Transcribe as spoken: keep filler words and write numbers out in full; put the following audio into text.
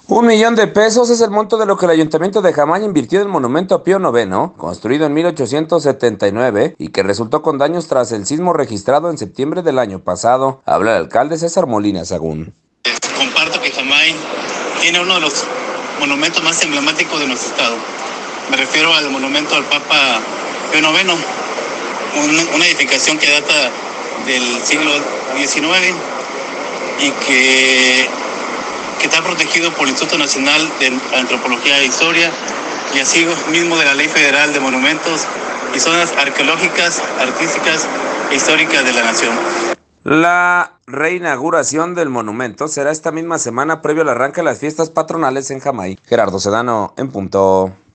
Un millón de pesos es el monto de lo que el Ayuntamiento de Jamay invirtió en el monumento a Pío noveno, construido en mil ochocientos setenta y nueve y que resultó con daños tras el sismo registrado en septiembre del año pasado. Habla el alcalde César Molina Sagún. Comparto que Jamay tiene uno de los monumentos más emblemáticos de nuestro estado. Me refiero al monumento al Papa Pío noveno, un, una edificación que data del siglo diecinueve y que que está protegido por el Instituto Nacional de Antropología e Historia y así mismo de la Ley Federal de Monumentos y Zonas Arqueológicas, Artísticas e Históricas de la Nación. La reinauguración del monumento será esta misma semana previo al arranque de las fiestas patronales en Jamay. Gerardo Sedano, en punto.